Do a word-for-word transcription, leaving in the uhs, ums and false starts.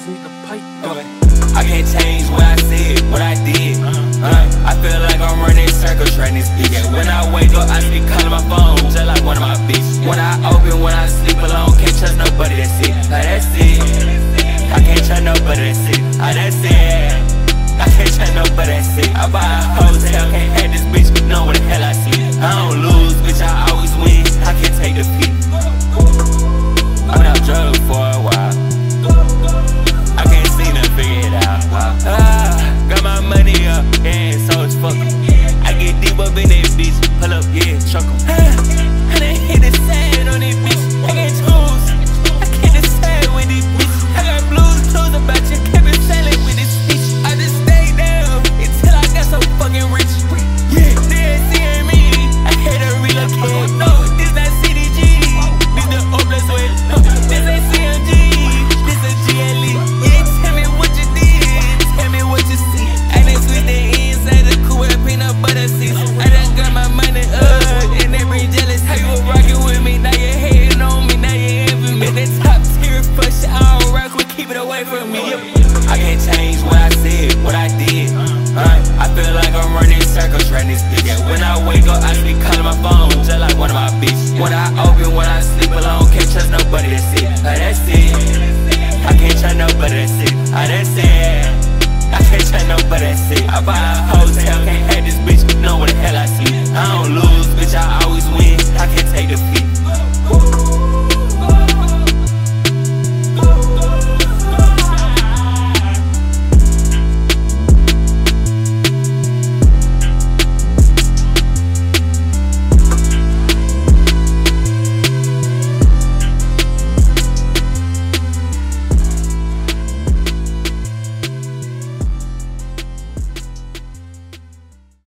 sweet the pipe. I can't change what I said, what I did. uh, I feel like I'm running circles, trying this bitch. Yeah, when I wake up, I speak calling my phone, just like one of my bitches. When I open, when I sleep alone, can't trust nobody, that's it. Like that's it. I can't trust nobody, that's it. Like that's it. I can't trust nobody, that's it. I buy a hotel, can't have this bitch, know what the hell I see. I don't lose, bitch, I always win. I can't take defeat. I've been out drugs for a while. I can't seem to figure it out. Ah, got my money up, yeah, so it's fuckin'. I get deep up in that bitch, pull up, yeah, truck 'em. I done hit the sand on this bitch. I can't choose, I can't decide with this bitch. I got blues, clues about you, kept it silent with this bitch. I just stayed down until I got so fucking rich. Yeah, they seeing me, I had to relocate. No, this not C D G, this the O plus way. No, this ain't C M G, this a G L E. Yeah, tell me what you did, tell me what you see. I done sweet the inside the cool with peanut butter seeds. I done got my money up, and they bring jealous. How you rockin' with me, now you hating on me, now you envy me. That top tier for shit, I don't rock with, keep it away from me. I can't change what I said, what I did. uh, I feel like I'm running circles, trying this bitch. Yeah, when I wake up, I speak calling my phone, just like one of my bitches. When I